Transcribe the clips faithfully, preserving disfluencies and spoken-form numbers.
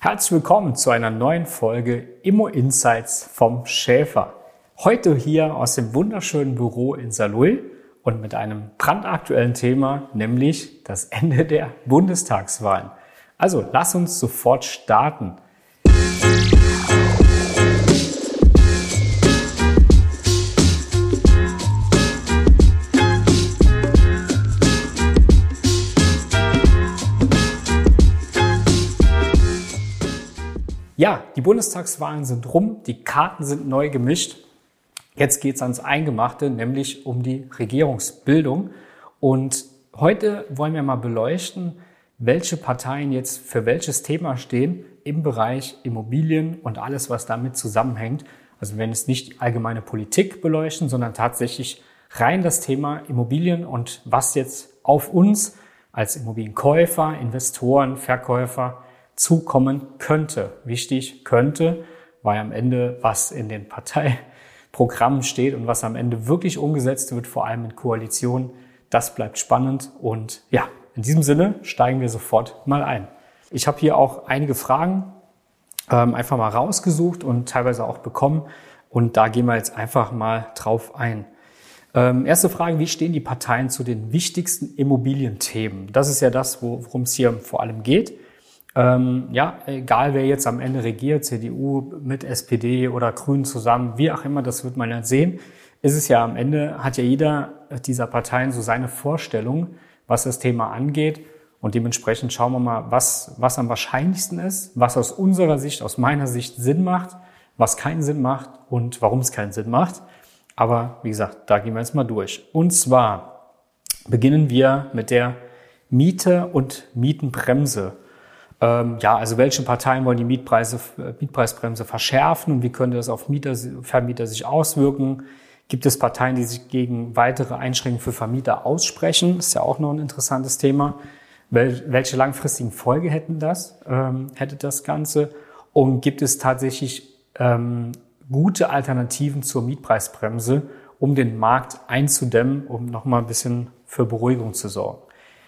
Herzlich willkommen zu einer neuen Folge Immo Insights vom Schäfer. Heute hier aus dem wunderschönen Büro in Saarlouis und mit einem brandaktuellen Thema, nämlich das Ende der Bundestagswahlen. Also lass uns sofort starten. Ja, die Bundestagswahlen sind rum, die Karten sind neu gemischt. Jetzt geht's ans Eingemachte, nämlich um die Regierungsbildung. Und heute wollen wir mal beleuchten, welche Parteien jetzt für welches Thema stehen im Bereich Immobilien und alles, was damit zusammenhängt. Also wir werden jetzt nicht die allgemeine Politik beleuchten, sondern tatsächlich rein das Thema Immobilien und was jetzt auf uns als Immobilienkäufer, Investoren, Verkäufer zukommen könnte. Wichtig, könnte, weil am Ende, was in den Parteiprogrammen steht und was am Ende wirklich umgesetzt wird, vor allem in Koalitionen, das bleibt spannend. Und ja, in diesem Sinne steigen wir sofort mal ein. Ich habe hier auch einige Fragen ähm, einfach mal rausgesucht und teilweise auch bekommen. Und da gehen wir jetzt einfach mal drauf ein. Ähm, erste Frage, wie stehen die Parteien zu den wichtigsten Immobilienthemen? Das ist ja das, worum es hier vor allem geht. Ähm, ja, egal wer jetzt am Ende regiert, C D U mit S P D oder Grünen zusammen, wie auch immer, das wird man ja sehen, ist es ja am Ende, hat ja jeder dieser Parteien so seine Vorstellung, was das Thema angeht. Und dementsprechend schauen wir mal, was, was am wahrscheinlichsten ist, was aus unserer Sicht, aus meiner Sicht Sinn macht, was keinen Sinn macht und warum es keinen Sinn macht. Aber wie gesagt, da gehen wir jetzt mal durch. Und zwar beginnen wir mit der Miete und Mietenbremse. Ähm, ja, also welche Parteien wollen die Mietpreise, Mietpreisbremse verschärfen und wie könnte das auf Mieter, Vermieter sich auswirken? Gibt es Parteien, die sich gegen weitere Einschränkungen für Vermieter aussprechen? Das ist ja auch noch ein interessantes Thema. Wel, welche langfristigen Folgen hätten das, ähm, hätte das Ganze? Und gibt es tatsächlich ähm, gute Alternativen zur Mietpreisbremse, um den Markt einzudämmen, um nochmal ein bisschen für Beruhigung zu sorgen?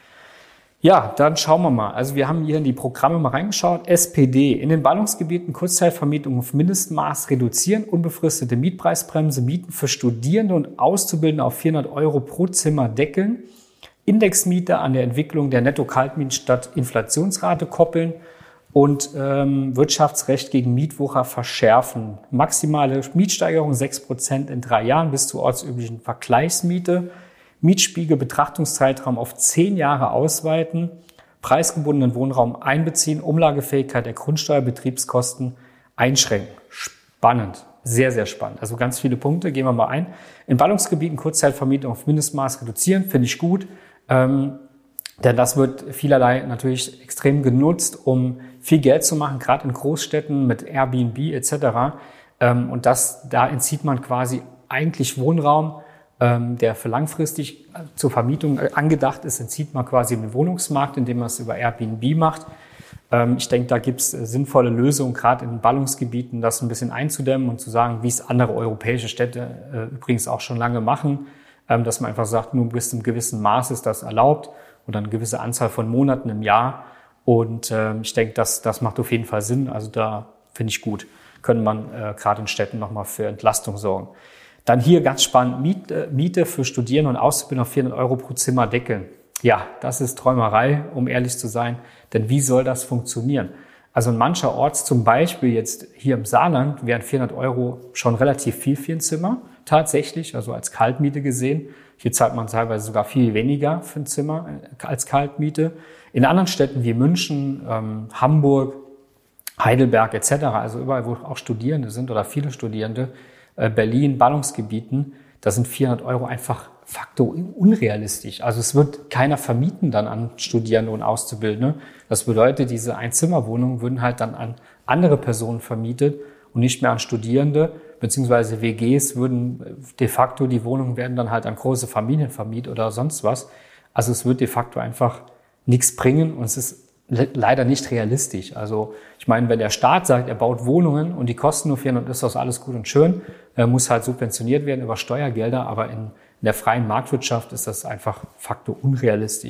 Ja, dann schauen wir mal. Also wir haben hier in die Programme mal reingeschaut. S P D. In den Ballungsgebieten Kurzzeitvermietung auf Mindestmaß reduzieren, unbefristete Mietpreisbremse, Mieten für Studierende und Auszubildende auf vierhundert Euro pro Zimmer deckeln, Indexmiete an der Entwicklung der Netto-Kaltmieten statt Inflationsrate koppeln und ähm, Wirtschaftsrecht gegen Mietwucher verschärfen. Maximale Mietsteigerung sechs Prozent in drei Jahren bis zur ortsüblichen Vergleichsmiete. Mietspiegel, Betrachtungszeitraum auf zehn Jahre ausweiten, preisgebundenen Wohnraum einbeziehen, Umlagefähigkeit der Grundsteuer, Betriebskosten einschränken. Spannend, sehr, sehr spannend. Also ganz viele Punkte, gehen wir mal ein. In Ballungsgebieten Kurzzeitvermietung auf Mindestmaß reduzieren, finde ich gut, ähm, denn das wird vielerlei natürlich extrem genutzt, um viel Geld zu machen, gerade in Großstädten mit Airbnb et cetera. Ähm, und das, da entzieht man quasi eigentlich Wohnraum, der für langfristig zur Vermietung angedacht ist, entzieht man quasi den Wohnungsmarkt, indem man es über Airbnb macht. Ich denke, da gibt es sinnvolle Lösungen, gerade in Ballungsgebieten, das ein bisschen einzudämmen und zu sagen, wie es andere europäische Städte übrigens auch schon lange machen, dass man einfach sagt, nur bis zu einem gewissen Maß ist das erlaubt oder eine gewisse Anzahl von Monaten im Jahr. Und ich denke, das, das macht auf jeden Fall Sinn. Also da finde ich gut, können man gerade in Städten nochmal für Entlastung sorgen. Dann hier ganz spannend, Miete, Miete für Studierende und Auszubildende auf vierhundert Euro pro Zimmer deckeln. Ja, das ist Träumerei, um ehrlich zu sein. Denn wie soll das funktionieren? Also in mancherorts, zum Beispiel jetzt hier im Saarland, wären vierhundert Euro schon relativ viel für ein Zimmer. Tatsächlich, also als Kaltmiete gesehen. Hier zahlt man teilweise sogar viel weniger für ein Zimmer als Kaltmiete. In anderen Städten wie München, ähm, Hamburg, Heidelberg et cetera, also überall, wo auch Studierende sind oder viele Studierende, Berlin, Ballungsgebieten, da sind vierhundert Euro einfach facto unrealistisch. Also es wird keiner vermieten dann an Studierende und Auszubildende. Das bedeutet, diese Einzimmerwohnungen würden halt dann an andere Personen vermietet und nicht mehr an Studierende, beziehungsweise W Gs würden de facto, die Wohnungen werden dann halt an große Familien vermietet oder sonst was. Also es wird de facto einfach nichts bringen und es ist leider nicht realistisch. Also ich meine, wenn der Staat sagt, er baut Wohnungen und die kosten nur vierhundert, ist das alles gut und schön, äh, muss halt subventioniert werden über Steuergelder, aber in, in der freien Marktwirtschaft ist das einfach facto unrealistisch.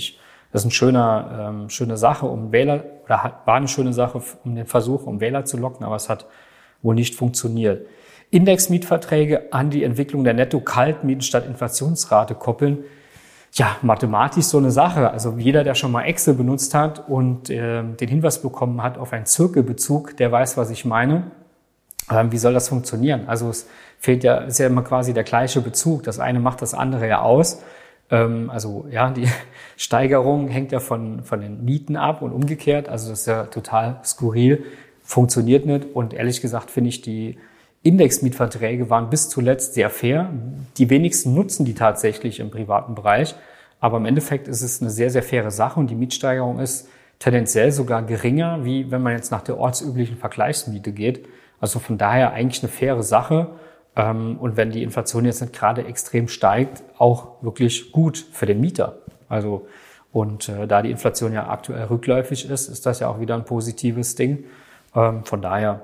Das ist eine schöne, ähm, schöne Sache, um Wähler, oder hat, war eine schöne Sache, um den Versuch, um Wähler zu locken, aber es hat wohl nicht funktioniert. Indexmietverträge an die Entwicklung der Netto-Kaltmieten statt Inflationsrate koppeln. Ja, mathematisch so eine Sache. Also jeder, der schon mal Excel benutzt hat und äh, den Hinweis bekommen hat auf einen Zirkelbezug, der weiß, was ich meine. Ähm, wie soll das funktionieren? Also es fehlt ja, ist ja immer quasi der gleiche Bezug. Das eine macht das andere ja aus. Ähm, also ja, die Steigerung hängt ja von, von den Mieten ab und umgekehrt. Also das ist ja total skurril, funktioniert nicht. Und ehrlich gesagt finde ich, die Indexmietverträge waren bis zuletzt sehr fair. Die wenigsten nutzen die tatsächlich im privaten Bereich. Aber im Endeffekt ist es eine sehr, sehr faire Sache und die Mietsteigerung ist tendenziell sogar geringer, wie wenn man jetzt nach der ortsüblichen Vergleichsmiete geht. Also von daher eigentlich eine faire Sache. Und wenn die Inflation jetzt nicht gerade extrem steigt, auch wirklich gut für den Mieter. Also, und äh, da die Inflation ja aktuell rückläufig ist, ist das ja auch wieder ein positives Ding. Ähm, von daher,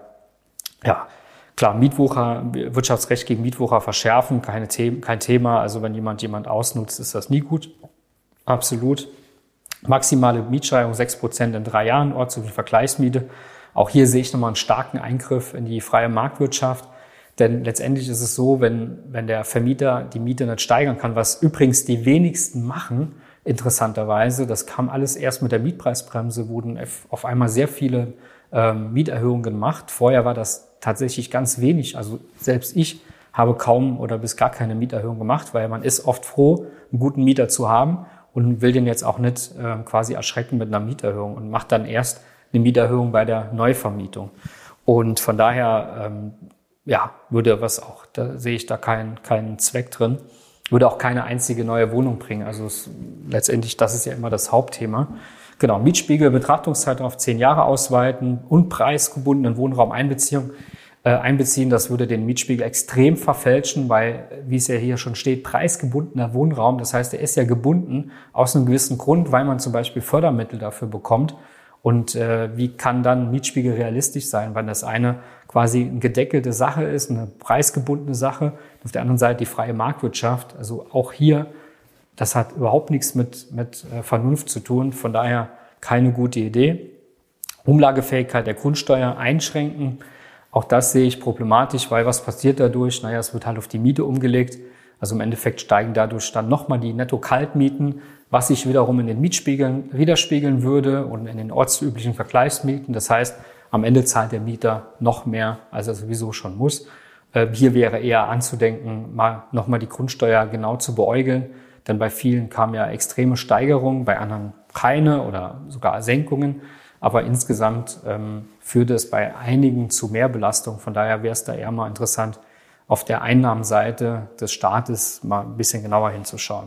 ja, klar, Mietwucher, Wirtschaftsrecht gegen Mietwucher verschärfen, keine The- kein Thema. Also wenn jemand jemand ausnutzt, ist das nie gut. Absolut. Maximale Mietsteigerung sechs Prozent in drei Jahren, ortsübliche Vergleichsmiete. Auch hier sehe ich nochmal einen starken Eingriff in die freie Marktwirtschaft. Denn letztendlich ist es so, wenn, wenn der Vermieter die Miete nicht steigern kann, was übrigens die wenigsten machen, interessanterweise, das kam alles erst mit der Mietpreisbremse, wurden auf einmal sehr viele ähm, Mieterhöhungen gemacht. Vorher war das tatsächlich ganz wenig. Also selbst ich habe kaum oder bis gar keine Mieterhöhung gemacht, weil man ist oft froh, einen guten Mieter zu haben und will den jetzt auch nicht äh, quasi erschrecken mit einer Mieterhöhung und macht dann erst eine Mieterhöhung bei der Neuvermietung. Und von daher, ähm, ja, würde was auch, da sehe ich da keinen keinen Zweck drin, würde auch keine einzige neue Wohnung bringen. Also es, letztendlich, das ist ja immer das Hauptthema. Genau, Mietspiegel, Betrachtungszeitraum auf zehn Jahre ausweiten und preisgebundenen Wohnraum einbeziehen. Äh, einbeziehen, das würde den Mietspiegel extrem verfälschen, weil, wie es ja hier schon steht, preisgebundener Wohnraum, das heißt, er ist ja gebunden aus einem gewissen Grund, weil man zum Beispiel Fördermittel dafür bekommt. Und äh, wie kann dann Mietspiegel realistisch sein, weil das eine quasi eine gedeckelte Sache ist, eine preisgebundene Sache, auf der anderen Seite die freie Marktwirtschaft. Also auch hier, das hat überhaupt nichts mit, mit äh, Vernunft zu tun, von daher keine gute Idee. Umlagefähigkeit der Grundsteuer einschränken, auch das sehe ich problematisch, weil was passiert dadurch? Naja, es wird halt auf die Miete umgelegt. Also im Endeffekt steigen dadurch dann nochmal die Netto-Kaltmieten, was sich wiederum in den Mietspiegeln widerspiegeln würde und in den ortsüblichen Vergleichsmieten. Das heißt, am Ende zahlt der Mieter noch mehr, als er sowieso schon muss. Hier wäre eher anzudenken, mal nochmal die Grundsteuer genau zu beäugeln, denn bei vielen kamen ja extreme Steigerungen, bei anderen keine oder sogar Senkungen. Aber insgesamt ähm, führte es bei einigen zu Mehrbelastung. Von daher wäre es da eher mal interessant, auf der Einnahmenseite des Staates mal ein bisschen genauer hinzuschauen.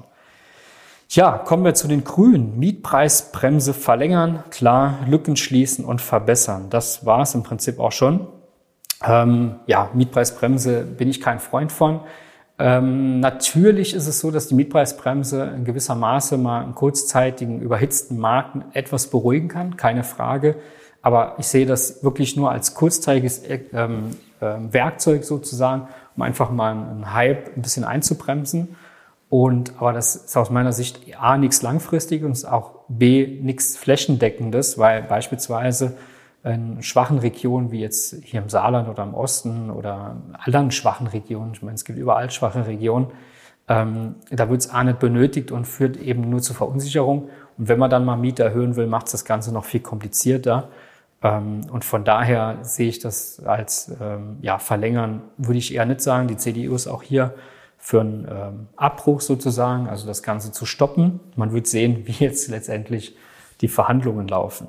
Tja, kommen wir zu den Grünen. Mietpreisbremse verlängern, klar, Lücken schließen und verbessern. Das war es im Prinzip auch schon. Ähm, ja, Mietpreisbremse bin ich kein Freund von. Ähm, natürlich ist es so, dass die Mietpreisbremse in gewisser Maße mal einen kurzzeitigen, überhitzten Markt etwas beruhigen kann, keine Frage. Aber ich sehe das wirklich nur als kurzzeitiges ähm, äh, Werkzeug sozusagen, um einfach mal einen Hype ein bisschen einzubremsen. Und, aber das ist aus meiner Sicht A, nichts Langfristiges und auch B, nichts Flächendeckendes, weil beispielsweise in schwachen Regionen wie jetzt hier im Saarland oder im Osten oder anderen schwachen Regionen, ich meine, es gibt überall schwache Regionen, ähm, da wird es A nicht benötigt und führt eben nur zu Verunsicherung. Und wenn man dann mal Miete erhöhen will, macht es das Ganze noch viel komplizierter. Ähm, und von daher sehe ich das als ähm, ja, verlängern, würde ich eher nicht sagen. Die C D U ist auch hier für einen ähm, Abbruch sozusagen, also das Ganze zu stoppen. Man wird sehen, wie jetzt letztendlich die Verhandlungen laufen.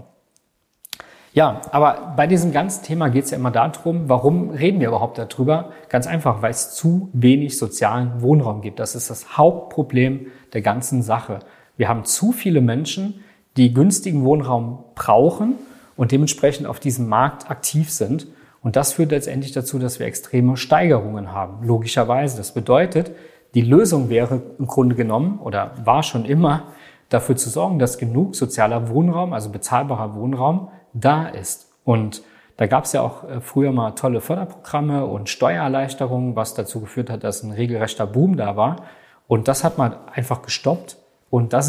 Ja, aber bei diesem ganzen Thema geht es ja immer darum, warum reden wir überhaupt darüber? Ganz einfach, weil es zu wenig sozialen Wohnraum gibt. Das ist das Hauptproblem der ganzen Sache. Wir haben zu viele Menschen, die günstigen Wohnraum brauchen und dementsprechend auf diesem Markt aktiv sind. Und das führt letztendlich dazu, dass wir extreme Steigerungen haben, logischerweise. Das bedeutet, die Lösung wäre im Grunde genommen oder war schon immer, dafür zu sorgen, dass genug sozialer Wohnraum, also bezahlbarer Wohnraum, da ist. Und da gab es ja auch früher mal tolle Förderprogramme und Steuererleichterungen, was dazu geführt hat, dass ein regelrechter Boom da war. Und das hat man einfach gestoppt. Und das ist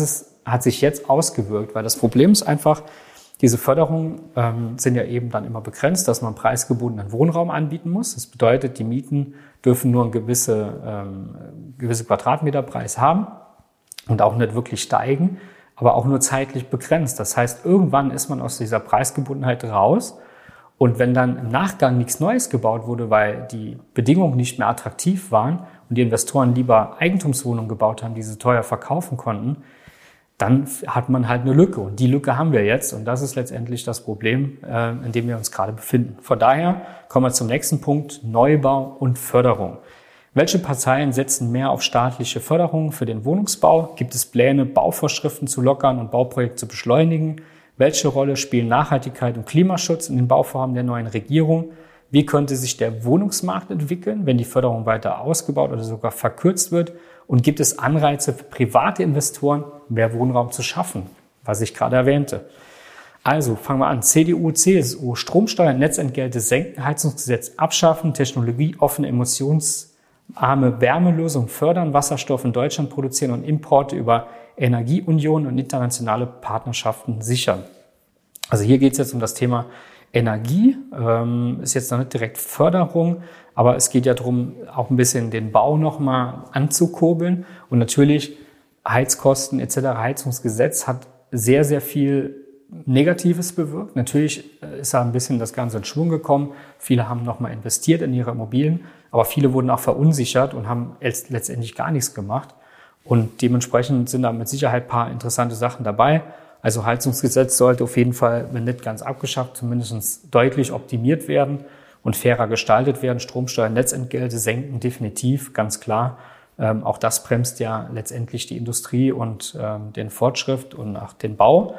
hat sich jetzt ausgewirkt, weil das Problem ist einfach, diese Förderungen ähm, sind ja eben dann immer begrenzt, dass man preisgebundenen Wohnraum anbieten muss. Das bedeutet, die Mieten dürfen nur einen gewisse, ähm, gewisse Quadratmeterpreis haben und auch nicht wirklich steigen, aber auch nur zeitlich begrenzt. Das heißt, irgendwann ist man aus dieser Preisgebundenheit raus. Und wenn dann im Nachgang nichts Neues gebaut wurde, weil die Bedingungen nicht mehr attraktiv waren und die Investoren lieber Eigentumswohnungen gebaut haben, die sie teuer verkaufen konnten, dann hat man halt eine Lücke. Und die Lücke haben wir jetzt. Und das ist letztendlich das Problem, äh, in dem wir uns gerade befinden. Von daher kommen wir zum nächsten Punkt, Neubau und Förderung. Welche Parteien setzen mehr auf staatliche Förderung für den Wohnungsbau? Gibt es Pläne, Bauvorschriften zu lockern und Bauprojekte zu beschleunigen? Welche Rolle spielen Nachhaltigkeit und Klimaschutz in den Bauvorhaben der neuen Regierung? Wie könnte sich der Wohnungsmarkt entwickeln, wenn die Förderung weiter ausgebaut oder sogar verkürzt wird? Und gibt es Anreize für private Investoren, mehr Wohnraum zu schaffen, was ich gerade erwähnte? Also fangen wir an. C D U, C S U, Stromsteuer, Netzentgelte senken, Heizungsgesetz abschaffen, technologieoffene, emissionsarme Wärmelösungen fördern, Wasserstoff in Deutschland produzieren und Importe über Energieunion und internationale Partnerschaften sichern. Also hier geht es jetzt um das Thema Energie, ähm, ist jetzt noch nicht direkt Förderung, aber es geht ja darum, auch ein bisschen den Bau nochmal anzukurbeln. Und natürlich Heizkosten et cetera. Heizungsgesetz hat sehr, sehr viel Negatives bewirkt. Natürlich ist da ein bisschen das Ganze in Schwung gekommen. Viele haben nochmal investiert in ihre Immobilien, aber viele wurden auch verunsichert und haben letztendlich gar nichts gemacht. Und dementsprechend sind da mit Sicherheit ein paar interessante Sachen dabei. Also Heizungsgesetz sollte auf jeden Fall, wenn nicht ganz abgeschafft, zumindest deutlich optimiert werden und fairer gestaltet werden. Stromsteuer, Netzentgelte senken definitiv, ganz klar. Ähm, auch das bremst ja letztendlich die Industrie und ähm, den Fortschritt und auch den Bau.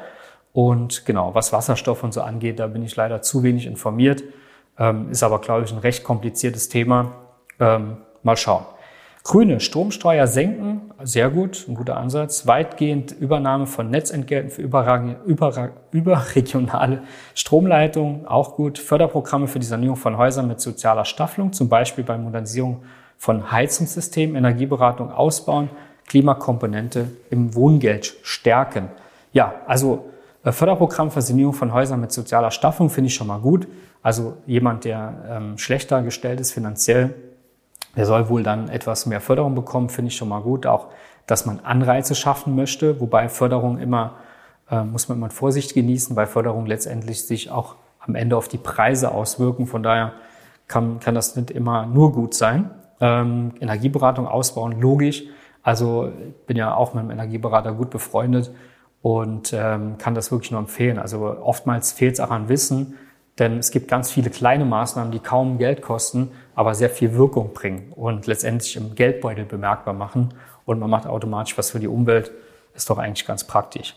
Und genau, was Wasserstoff und so angeht, da bin ich leider zu wenig informiert. Ähm, ist aber, glaube ich, ein recht kompliziertes Thema. Ähm, mal schauen. Grüne, Stromsteuer senken, sehr gut, ein guter Ansatz. Weitgehend Übernahme von Netzentgelten für überragende, über, überregionale Stromleitungen, auch gut. Förderprogramme für die Sanierung von Häusern mit sozialer Staffelung, zum Beispiel bei Modernisierung von Heizungssystemen, Energieberatung ausbauen, Klimakomponente im Wohngeld stärken. Ja, also Förderprogramm für Sanierung von Häusern mit sozialer Staffelung finde ich schon mal gut. Also jemand, der ähm, schlechter gestellt ist finanziell, der soll wohl dann etwas mehr Förderung bekommen, finde ich schon mal gut. Auch, dass man Anreize schaffen möchte, wobei Förderung immer, äh, muss man immer mit Vorsicht genießen, weil Förderung letztendlich sich auch am Ende auf die Preise auswirken. Von daher kann, kann das nicht immer nur gut sein. Ähm, Energieberatung ausbauen, logisch. Also ich bin ja auch mit einem Energieberater gut befreundet und ähm, kann das wirklich nur empfehlen. Also oftmals fehlt es auch an Wissen, denn es gibt ganz viele kleine Maßnahmen, die kaum Geld kosten, aber sehr viel Wirkung bringen und letztendlich im Geldbeutel bemerkbar machen. Und man macht automatisch was für die Umwelt, ist doch eigentlich ganz praktisch.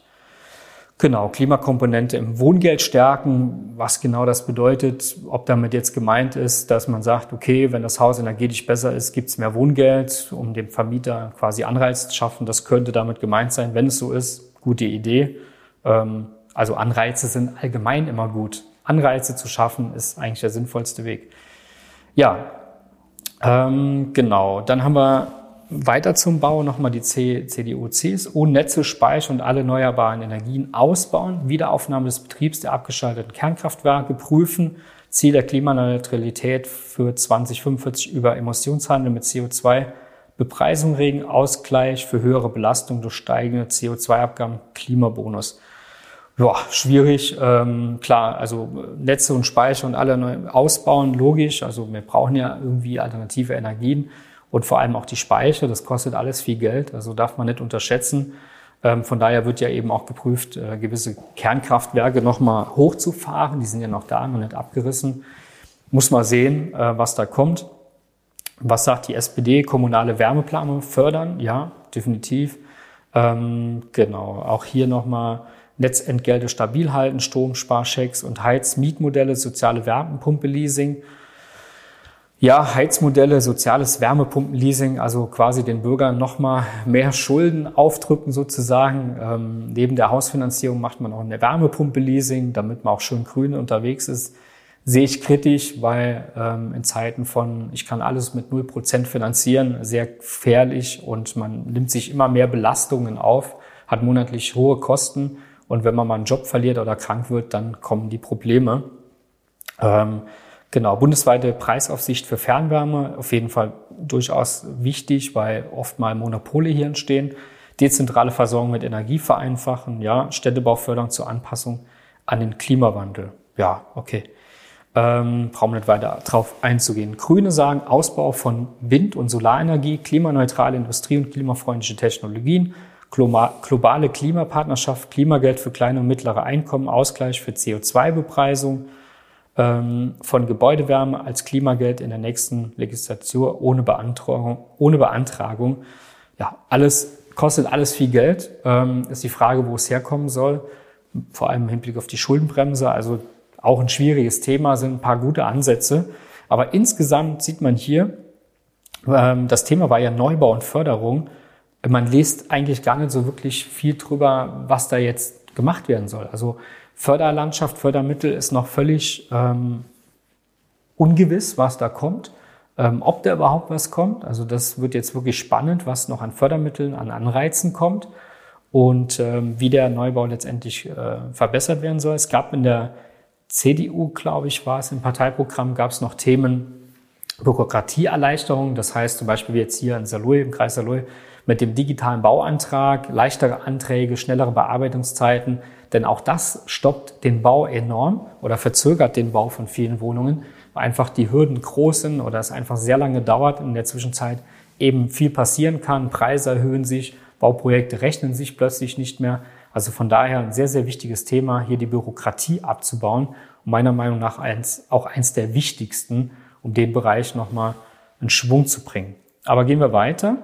Genau, Klimakomponente im Wohngeld stärken, was genau das bedeutet, ob damit jetzt gemeint ist, dass man sagt, okay, wenn das Haus energetisch besser ist, gibt es mehr Wohngeld, um dem Vermieter quasi Anreiz zu schaffen. Das könnte damit gemeint sein, wenn es so ist, gute Idee. Also Anreize sind allgemein immer gut. Anreize zu schaffen, ist eigentlich der sinnvollste Weg. Ja, ähm, genau. Dann haben wir weiter zum Bau nochmal die C D U, C S U, Netze, Speicher und alle erneuerbaren Energien ausbauen, Wiederaufnahme des Betriebs der abgeschalteten Kernkraftwerke prüfen, Ziel der Klimaneutralität für zwanzig fünfundvierzig über Emissionshandel mit C O zwei, Bepreisung regen, Ausgleich für höhere Belastung durch steigende C O zwei Abgaben, Klimabonus. Ja, schwierig. Ähm, klar, also Netze und Speicher und alle neu ausbauen, logisch. Also wir brauchen ja irgendwie alternative Energien und vor allem auch die Speicher. Das kostet alles viel Geld, also darf man nicht unterschätzen. Ähm, von daher wird ja eben auch geprüft, äh, gewisse Kernkraftwerke nochmal hochzufahren. Die sind ja noch da, noch nicht abgerissen. Muss mal sehen, äh, was da kommt. Was sagt die S P D? Kommunale Wärmeplanung fördern? Ja, definitiv. Ähm, genau, auch hier nochmal Netzentgelte stabil halten, Stromsparchecks und Heizmietmodelle, soziale Wärmepumpe-Leasing. Ja, Heizmodelle, soziales Wärmepumpen-Leasing, also quasi den Bürgern nochmal mehr Schulden aufdrücken sozusagen. Ähm, neben der Hausfinanzierung macht man auch eine Wärmepumpe-Leasing, damit man auch schön grün unterwegs ist. Sehe ich kritisch, weil ähm, in Zeiten von, ich kann alles mit null Prozent finanzieren, sehr gefährlich und man nimmt sich immer mehr Belastungen auf, hat monatlich hohe Kosten und wenn man mal einen Job verliert oder krank wird, dann kommen die Probleme. Ähm, genau, bundesweite Preisaufsicht für Fernwärme, auf jeden Fall durchaus wichtig, weil oft mal Monopole hier entstehen. Dezentrale Versorgung mit Energie vereinfachen, ja, Städtebauförderung zur Anpassung an den Klimawandel. Ja, okay. Ähm, brauchen wir nicht weiter drauf einzugehen. Grüne sagen Ausbau von Wind- und Solarenergie, klimaneutrale Industrie und klimafreundliche Technologien, globale Klimapartnerschaft, Klimageld für kleine und mittlere Einkommen, Ausgleich für C O zwei Bepreisung, ähm, von Gebäudewärme als Klimageld in der nächsten Legislatur ohne Beantragung. Ohne Beantragung. Ja, alles kostet alles viel Geld. Ähm, ist die Frage, wo es herkommen soll, vor allem im Hinblick auf die Schuldenbremse. Also auch ein schwieriges Thema, sind ein paar gute Ansätze. Aber insgesamt sieht man hier, ähm, das Thema war ja Neubau und Förderung. Man liest eigentlich gar nicht so wirklich viel drüber, was da jetzt gemacht werden soll. Also Förderlandschaft, Fördermittel ist noch völlig ähm, ungewiss, was da kommt. Ähm, ob da überhaupt was kommt. Also das wird jetzt wirklich spannend, was noch an Fördermitteln, an Anreizen kommt und ähm, wie der Neubau letztendlich äh, verbessert werden soll. Es gab in der C D U, glaube ich, war es im Parteiprogramm, gab es noch Themen Bürokratieerleichterung. Das heißt zum Beispiel wie jetzt hier in Saarlouis, im Kreis Saarlouis, mit dem digitalen Bauantrag, leichtere Anträge, schnellere Bearbeitungszeiten. Denn auch das stoppt den Bau enorm oder verzögert den Bau von vielen Wohnungen, weil einfach die Hürden groß sind oder es einfach sehr lange dauert und in der Zwischenzeit eben viel passieren kann. Preise erhöhen sich, Bauprojekte rechnen sich plötzlich nicht mehr. Also von daher ein sehr, sehr wichtiges Thema, hier die Bürokratie abzubauen. Und meiner Meinung nach eins, auch eins der wichtigsten, um den Bereich nochmal in Schwung zu bringen. Aber gehen wir weiter.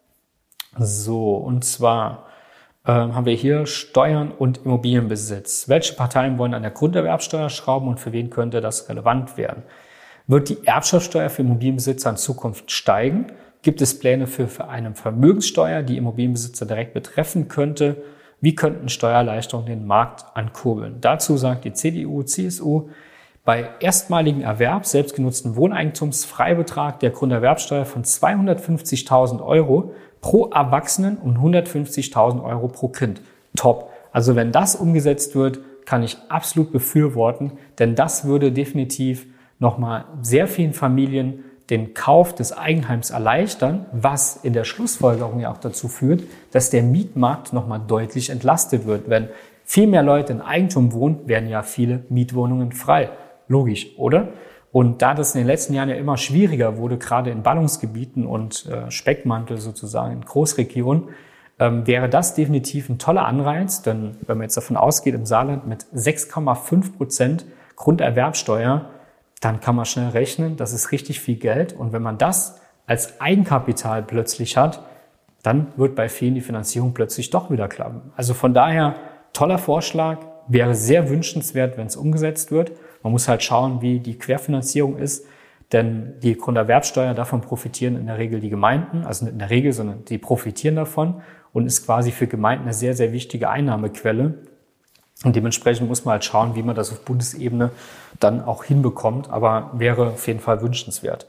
So, und zwar äh, haben wir hier Steuern und Immobilienbesitz. Welche Parteien wollen an der Grunderwerbsteuer schrauben und für wen könnte das relevant werden? Wird die Erbschaftssteuer für Immobilienbesitzer in Zukunft steigen? Gibt es Pläne für, für eine Vermögenssteuer, die Immobilienbesitzer direkt betreffen könnte? Wie könnten Steuererleichterungen den Markt ankurbeln? Dazu sagt die C D U, C S U, bei erstmaligem Erwerb selbstgenutzten Wohneigentums Freibetrag der Grunderwerbsteuer von zweihundertfünfzigtausend Euro pro Erwachsenen und hundertfünfzigtausend Euro pro Kind. Top. Also wenn das umgesetzt wird, kann ich absolut befürworten, denn das würde definitiv nochmal sehr vielen Familien den Kauf des Eigenheims erleichtern, was in der Schlussfolgerung ja auch dazu führt, dass der Mietmarkt nochmal deutlich entlastet wird. Wenn viel mehr Leute in Eigentum wohnen, werden ja viele Mietwohnungen frei. Logisch, oder? Und da das in den letzten Jahren ja immer schwieriger wurde, gerade in Ballungsgebieten und äh, Speckmantel sozusagen in Großregionen, ähm, wäre das definitiv ein toller Anreiz. Denn wenn man jetzt davon ausgeht, im Saarland mit sechs Komma fünf Prozent Grunderwerbsteuer, dann kann man schnell rechnen, das ist richtig viel Geld. Und wenn man das als Eigenkapital plötzlich hat, dann wird bei vielen die Finanzierung plötzlich doch wieder klappen. Also von daher, toller Vorschlag, wäre sehr wünschenswert, wenn es umgesetzt wird. Man muss halt schauen, wie die Querfinanzierung ist, denn die Grunderwerbsteuer, davon profitieren in der Regel die Gemeinden, also nicht in der Regel, sondern die profitieren davon und ist quasi für Gemeinden eine sehr, sehr wichtige Einnahmequelle. Und dementsprechend muss man halt schauen, wie man das auf Bundesebene dann auch hinbekommt, aber wäre auf jeden Fall wünschenswert.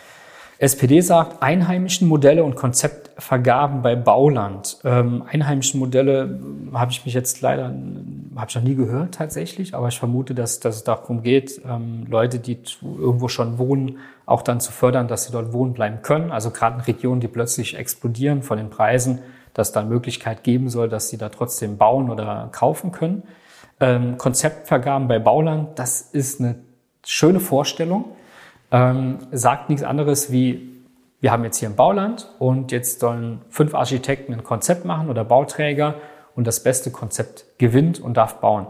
S P D sagt, einheimischen Modelle und Konzeptvergaben bei Bauland. Ähm, einheimischen Modelle habe ich mich jetzt leider, habe ich noch nie gehört tatsächlich, aber ich vermute, dass, dass es darum geht, ähm, Leute, die irgendwo schon wohnen, auch dann zu fördern, dass sie dort wohnen bleiben können. Also gerade in Regionen, die plötzlich explodieren von den Preisen, dass da eine Möglichkeit geben soll, dass sie da trotzdem bauen oder kaufen können. Ähm, Konzeptvergaben bei Bauland, das ist eine schöne Vorstellung. Ähm, sagt nichts anderes wie, wir haben jetzt hier ein Bauland und jetzt sollen fünf Architekten ein Konzept machen oder Bauträger und das beste Konzept gewinnt und darf bauen.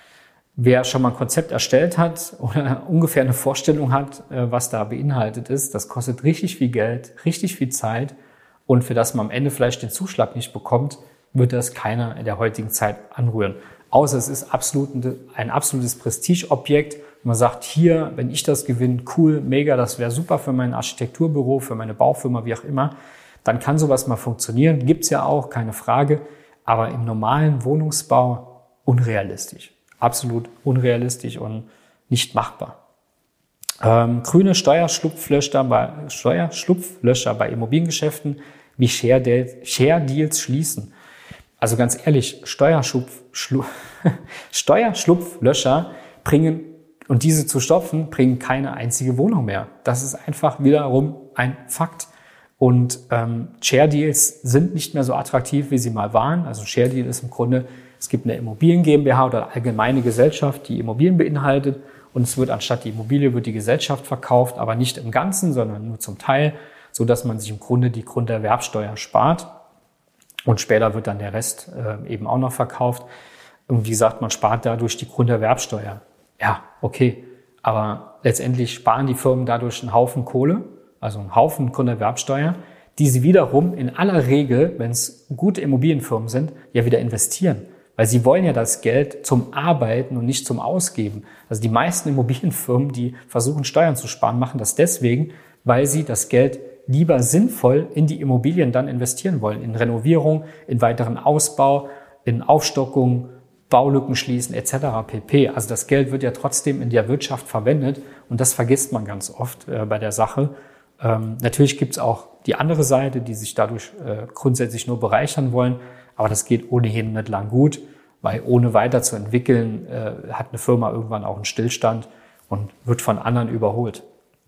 Wer schon mal ein Konzept erstellt hat oder ungefähr eine Vorstellung hat, äh, was da beinhaltet ist, das kostet richtig viel Geld, richtig viel Zeit und für das man am Ende vielleicht den Zuschlag nicht bekommt, wird das keiner in der heutigen Zeit anrühren. Außer es ist absolut ein absolutes Prestigeobjekt. Man sagt, hier, wenn ich das gewinne, cool, mega, das wäre super für mein Architekturbüro, für meine Baufirma, wie auch immer. Dann kann sowas mal funktionieren. Gibt's ja auch, keine Frage. Aber im normalen Wohnungsbau unrealistisch. Absolut unrealistisch und nicht machbar. Ähm, grüne Steuerschlupflöcher bei, Steuerschlupflöcher bei Immobiliengeschäften wie Share Deals schließen. Also ganz ehrlich, Steuerschlupf, Schlu, Steuerschlupflöcher bringen, und diese zu stopfen, bringen keine einzige Wohnung mehr. Das ist einfach wiederum ein Fakt. Und ähm, Share Deals sind nicht mehr so attraktiv, wie sie mal waren. Also Share Deal ist im Grunde, es gibt eine Immobilien GmbH oder allgemeine Gesellschaft, die Immobilien beinhaltet. Und es wird anstatt die Immobilie wird die Gesellschaft verkauft, aber nicht im Ganzen, sondern nur zum Teil, so dass man sich im Grunde die Grunderwerbsteuer spart. Und später wird dann der Rest äh, eben auch noch verkauft. Und wie gesagt, man spart dadurch die Grunderwerbsteuer. Ja, okay. Aber letztendlich sparen die Firmen dadurch einen Haufen Kohle, also einen Haufen Grunderwerbsteuer, die sie wiederum in aller Regel, wenn es gute Immobilienfirmen sind, ja wieder investieren. Weil sie wollen ja das Geld zum Arbeiten und nicht zum Ausgeben. Also die meisten Immobilienfirmen, die versuchen, Steuern zu sparen, machen das deswegen, weil sie das Geld lieber sinnvoll in die Immobilien dann investieren wollen. In Renovierung, in weiteren Ausbau, in Aufstockung, Baulücken schließen et cetera pp. Also das Geld wird ja trotzdem in der Wirtschaft verwendet und das vergisst man ganz oft äh, bei der Sache. Ähm, natürlich gibt es auch die andere Seite, die sich dadurch äh, grundsätzlich nur bereichern wollen, aber das geht ohnehin nicht lang gut, weil ohne weiter zu entwickeln, äh, hat eine Firma irgendwann auch einen Stillstand und wird von anderen überholt.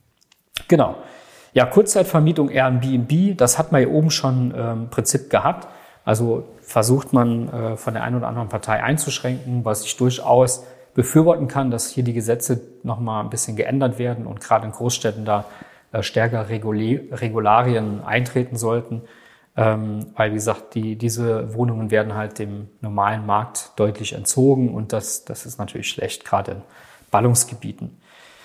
Genau. Ja, Kurzzeitvermietung Airbnb, das hat man hier oben schon im ähm, Prinzip gehabt. Also versucht man äh, von der einen oder anderen Partei einzuschränken, was ich durchaus befürworten kann, dass hier die Gesetze nochmal ein bisschen geändert werden und gerade in Großstädten da äh, stärker Reguli- Regularien eintreten sollten. Ähm, weil, wie gesagt, die, diese Wohnungen werden halt dem normalen Markt deutlich entzogen und das, das ist natürlich schlecht, gerade in Ballungsgebieten.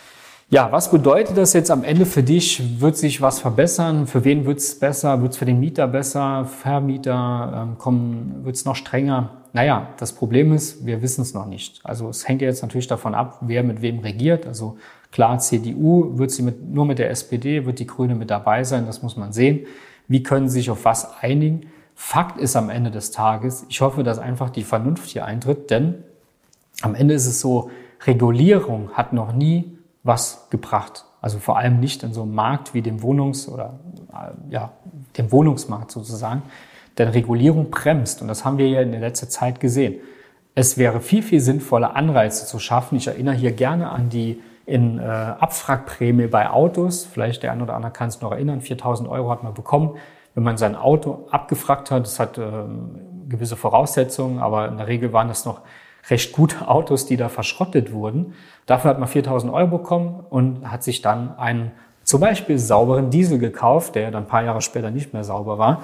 Ja, was bedeutet das jetzt am Ende für dich? Wird sich was verbessern? Für wen wird es besser? Wird es für den Mieter besser? Vermieter? Ähm, kommen, wird es noch strenger? Naja, das Problem ist, wir wissen es noch nicht. Also es hängt ja jetzt natürlich davon ab, wer mit wem regiert. Also klar, C D U wird sie mit, nur mit der S P D, wird die Grüne mit dabei sein, das muss man sehen. Wie können sie sich auf was einigen? Fakt ist am Ende des Tages, ich hoffe, dass einfach die Vernunft hier eintritt, denn am Ende ist es so, Regulierung hat noch nie was gebracht. Also vor allem nicht in so einem Markt wie dem Wohnungs- oder äh, ja, dem Wohnungsmarkt sozusagen. Denn Regulierung bremst und das haben wir ja in der letzten Zeit gesehen. Es wäre viel, viel sinnvoller, Anreize zu schaffen. Ich erinnere hier gerne an die in äh, Abwrackprämie bei Autos. Vielleicht der eine oder andere kann es noch erinnern. viertausend Euro hat man bekommen, wenn man sein Auto abgefragt hat. Das hat äh, gewisse Voraussetzungen, aber in der Regel waren das noch recht gute Autos, die da verschrottet wurden. Dafür hat man viertausend Euro bekommen und hat sich dann einen zum Beispiel sauberen Diesel gekauft, der dann ein paar Jahre später nicht mehr sauber war.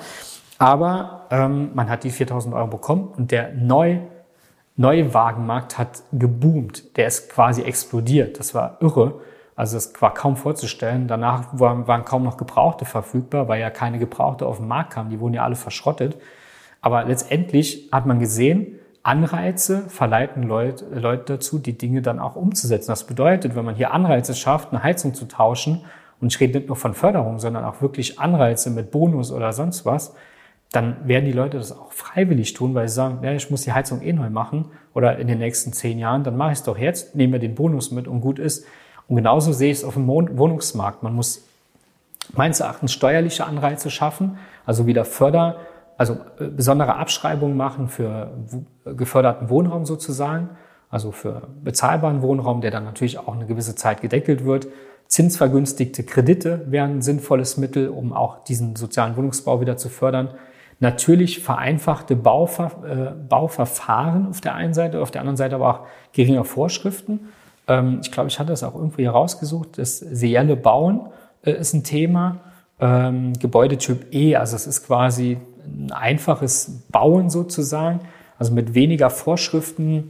Aber ähm, man hat die viertausend Euro bekommen und der Neu Neuwagenmarkt hat geboomt. Der ist quasi explodiert. Das war irre. Also es war kaum vorzustellen. Danach waren, waren kaum noch Gebrauchte verfügbar, weil ja keine Gebrauchte auf den Markt kamen. Die wurden ja alle verschrottet. Aber letztendlich hat man gesehen, Anreize verleiten Leute, Leute dazu, die Dinge dann auch umzusetzen. Das bedeutet, wenn man hier Anreize schafft, eine Heizung zu tauschen, und ich rede nicht nur von Förderung, sondern auch wirklich Anreize mit Bonus oder sonst was, dann werden die Leute das auch freiwillig tun, weil sie sagen, ja, ich muss die Heizung eh neu machen oder in den nächsten zehn Jahren, dann mache ich es doch jetzt, nehme mir den Bonus mit und gut ist. Und genauso sehe ich es auf dem Wohnungsmarkt. Man muss meines Erachtens steuerliche Anreize schaffen, also wieder Förder, also besondere Abschreibungen machen für geförderten Wohnraum sozusagen, also für bezahlbaren Wohnraum, der dann natürlich auch eine gewisse Zeit gedeckelt wird. Zinsvergünstigte Kredite wären ein sinnvolles Mittel, um auch diesen sozialen Wohnungsbau wieder zu fördern. Natürlich vereinfachte Bauver, äh, Bauverfahren auf der einen Seite, auf der anderen Seite aber auch geringe Vorschriften. Ähm, ich glaube, ich hatte das auch irgendwo hier rausgesucht. Das serielle Bauen äh, ist ein Thema. Ähm, Gebäudetyp E, also es ist quasi ein einfaches Bauen sozusagen, also mit weniger Vorschriften,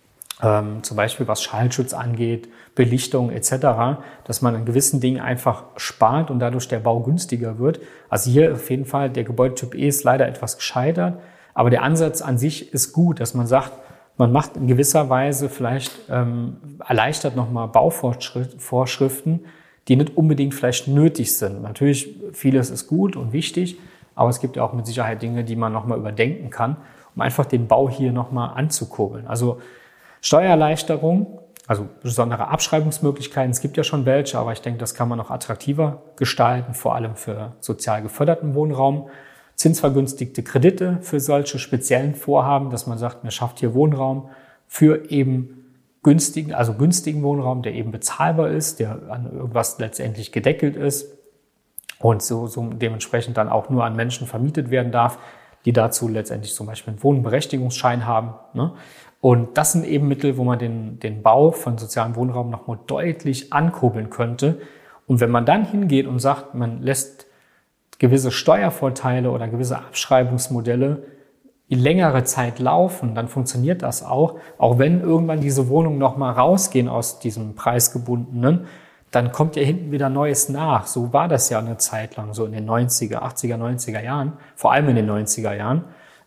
ähm, zum Beispiel was Schallschutz angeht, Belichtung et cetera, dass man an gewissen Dingen einfach spart und dadurch der Bau günstiger wird. Also hier auf jeden Fall, der Gebäudetyp E ist leider etwas gescheitert, aber der Ansatz an sich ist gut, dass man sagt, man macht in gewisser Weise vielleicht ähm, erleichtert nochmal Bauvorschriften, die nicht unbedingt vielleicht nötig sind. Natürlich, vieles ist gut und wichtig, aber es gibt ja auch mit Sicherheit Dinge, die man nochmal überdenken kann, um einfach den Bau hier nochmal anzukurbeln. Also Steuererleichterung, also besondere Abschreibungsmöglichkeiten, es gibt ja schon welche, aber ich denke, das kann man noch attraktiver gestalten, vor allem für sozial geförderten Wohnraum. zinsvergünstigte Kredite für solche speziellen Vorhaben, dass man sagt, man schafft hier Wohnraum für eben günstigen, also günstigen Wohnraum, der eben bezahlbar ist, der an irgendwas letztendlich gedeckelt ist und so, so dementsprechend dann auch nur an Menschen vermietet werden darf, die dazu letztendlich zum Beispiel einen Wohnberechtigungsschein haben. Ne? Und das sind eben Mittel, wo man den, den Bau von sozialem Wohnraum nochmal deutlich ankurbeln könnte. Und wenn man dann hingeht und sagt, man lässt gewisse Steuervorteile oder gewisse Abschreibungsmodelle längere Zeit laufen, dann funktioniert das auch. Auch wenn irgendwann diese Wohnungen nochmal rausgehen aus diesem preisgebundenen, dann kommt ja hinten wieder Neues nach. So war das ja eine Zeit lang, so in den neunziger, achtziger, neunziger Jahren, vor allem in den neunziger Jahren.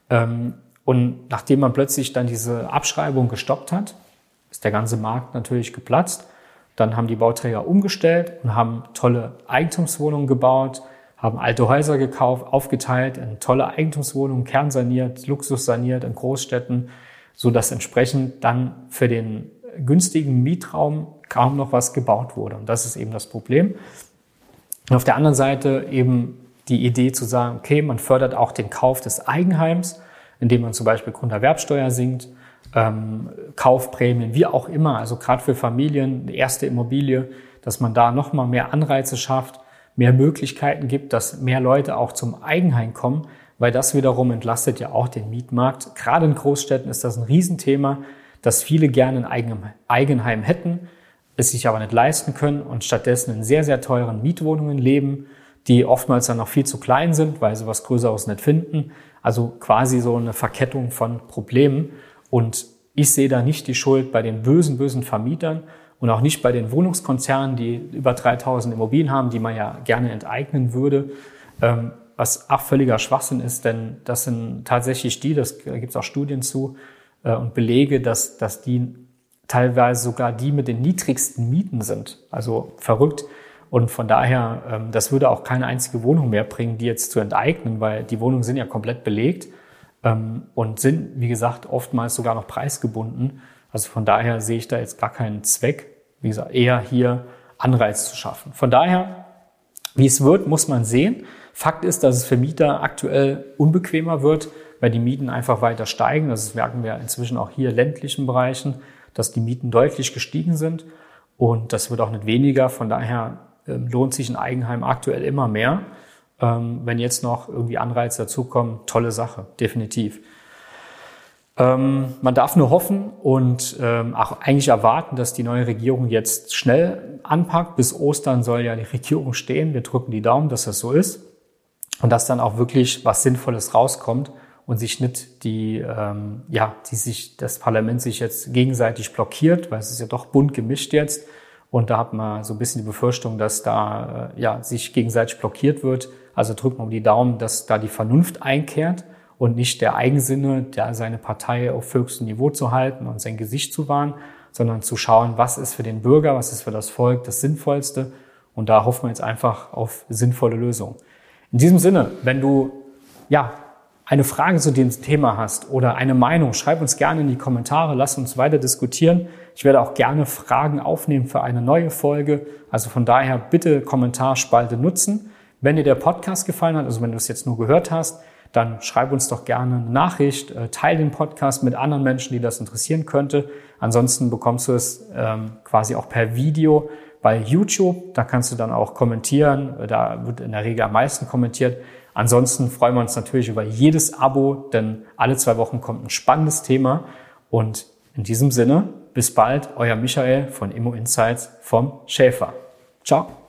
Und nachdem man plötzlich dann diese Abschreibung gestoppt hat, ist der ganze Markt natürlich geplatzt. Dann haben die Bauträger umgestellt und haben tolle Eigentumswohnungen gebaut, haben alte Häuser gekauft, aufgeteilt in tolle Eigentumswohnungen, kernsaniert, luxussaniert in Großstädten, so dass entsprechend dann für den günstigen Mietraum kaum noch was gebaut wurde. Und das ist eben das Problem. Und auf der anderen Seite eben die Idee zu sagen, okay, man fördert auch den Kauf des Eigenheims, indem man zum Beispiel Grunderwerbsteuer sinkt, ähm, Kaufprämien, wie auch immer, also gerade für Familien, die erste Immobilie, dass man da nochmal mehr Anreize schafft, mehr Möglichkeiten gibt, dass mehr Leute auch zum Eigenheim kommen, weil das wiederum entlastet ja auch den Mietmarkt. Gerade in Großstädten ist das ein Riesenthema, dass viele gerne ein Eigenheim hätten, es sich aber nicht leisten können und stattdessen in sehr, sehr teuren Mietwohnungen leben, die oftmals dann noch viel zu klein sind, weil sie was Größeres nicht finden. Also quasi so eine Verkettung von Problemen. Und ich sehe da nicht die Schuld bei den bösen, bösen Vermietern und auch nicht bei den Wohnungskonzernen, die über dreitausend Immobilien haben, die man ja gerne enteignen würde, ähm, was auch völliger Schwachsinn ist, denn das sind tatsächlich die, das gibt es auch Studien zu äh, und Belege, dass, dass die teilweise sogar die mit den niedrigsten Mieten sind. Also verrückt. Und von daher, ähm, das würde auch keine einzige Wohnung mehr bringen, die jetzt zu enteignen, weil die Wohnungen sind ja komplett belegt ähm, und sind, wie gesagt, oftmals sogar noch preisgebunden. Also von daher sehe ich da jetzt gar keinen Zweck, wie gesagt, eher hier Anreiz zu schaffen. Von daher, wie es wird, muss man sehen. Fakt ist, dass es für Mieter aktuell unbequemer wird, weil die Mieten einfach weiter steigen. Das merken wir inzwischen auch hier in ländlichen Bereichen, dass die Mieten deutlich gestiegen sind. Und das wird auch nicht weniger. Von daher ähm, lohnt sich ein Eigenheim aktuell immer mehr. Ähm, wenn jetzt noch irgendwie Anreize dazukommen, tolle Sache, definitiv. Ähm, man darf nur hoffen und ähm, auch eigentlich erwarten, dass die neue Regierung jetzt schnell anpackt. Bis Ostern soll ja die Regierung stehen. Wir drücken die Daumen, dass das so ist und dass dann auch wirklich was Sinnvolles rauskommt und sich nicht die, ähm, ja, die sich das Parlament sich jetzt gegenseitig blockiert, weil es ist ja doch bunt gemischt jetzt. Und da hat man so ein bisschen die Befürchtung, dass da äh, ja sich gegenseitig blockiert wird. Also drücken wir um die Daumen, dass da die Vernunft einkehrt und nicht der Eigensinne, der seine Partei auf höchstem Niveau zu halten und sein Gesicht zu wahren, sondern zu schauen, was ist für den Bürger, was ist für das Volk das Sinnvollste. Und da hoffen wir jetzt einfach auf sinnvolle Lösungen. In diesem Sinne, wenn du ja eine Frage zu diesem Thema hast oder eine Meinung, schreib uns gerne in die Kommentare, lass uns weiter diskutieren. Ich werde auch gerne Fragen aufnehmen für eine neue Folge. Also von daher bitte Kommentarspalte nutzen. Wenn dir der Podcast gefallen hat, also wenn du es jetzt nur gehört hast, dann schreib uns doch gerne eine Nachricht, teile den Podcast mit anderen Menschen, die das interessieren könnte. Ansonsten bekommst du es ähm, quasi auch per Video bei YouTube. Da kannst du dann auch kommentieren. Da wird in der Regel am meisten kommentiert. Ansonsten freuen wir uns natürlich über jedes Abo, denn alle zwei Wochen kommt ein spannendes Thema. Und in diesem Sinne, bis bald, euer Michael von Immo Insights vom Schäfer. Ciao.